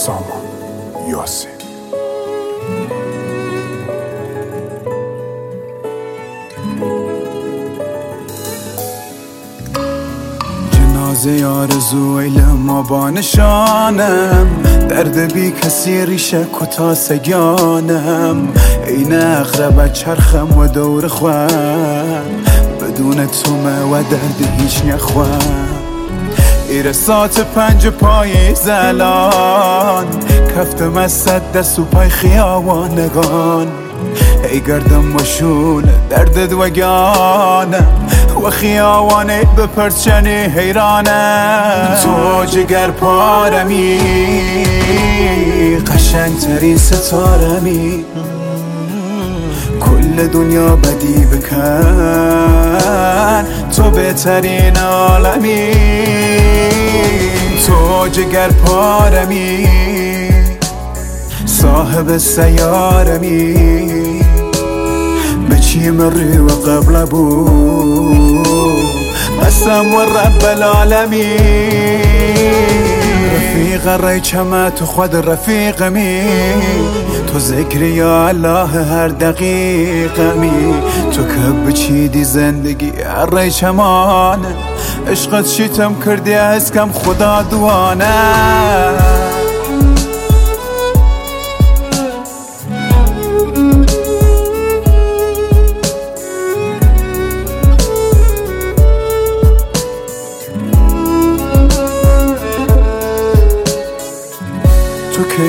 سامان یاسین. جنازه آرزو ایلما با نشانم، درد بی کسی ریشه کتا سگانم، این اقرب چرخم و دور خوام، بدون تومه و درد هیچ نخوام. ایره ساعت 5 پای زلان، کفتم از صد دست و پای خیابانگان، ای گردم و شول دردت وگانم و خیابانه به پرچنی حیرانم. تو جگر پارمی، قشنگ ترین ستارمی، کل دنیا بدی بکن، تو بهترین عالمی. تو جگر پارمی، صاحب سیارمی، به چی مری و قبل بود قسم و رب العالمین. رفیق ریچمه تو خود رفیقمی، تو ذکری یا الله هر دقیقمی، تو که بچیدی زندگی هر ریچمانه، عشقت شیتم کردی از کم خدا دوانه. تو که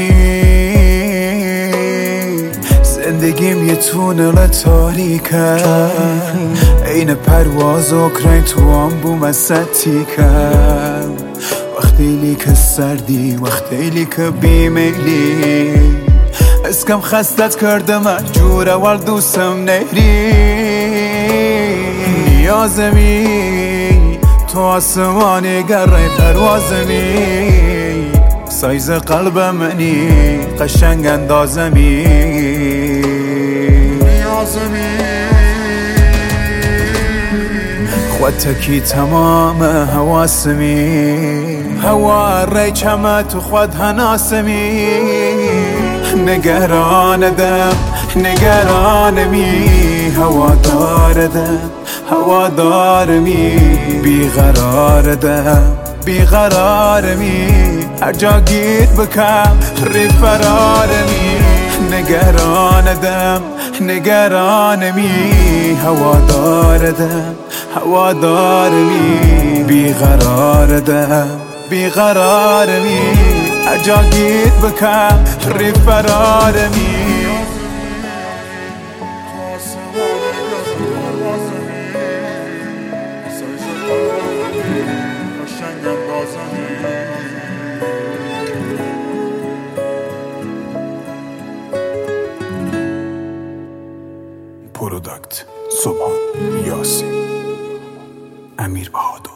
زندگیم یه تونل تاریکه، این پرواز اوکراین تو هم بوم از ستیکه، وقتی لی که سردی وقتی لی که بیمیلی، از کم خستت کرده مجور اول دوستم نهری. نیازمی تو آسمانی گره پروازمی، سایز قلب منی قشنگ اندازمی. نیازمی خودتکی تمام حواسمی، هوا ریچمه تو خود هناسمی. نگرانم نگرانمی، هوا دارمی، بیقراردم بیقرارمی، هر جا گیر بکم ری فرارمی. نگرانمی، هوا دارمی، بیقرارمی، هر جا گیر بکم ری فرارمی. پروداکت سامان یاسین. امیر بهادر.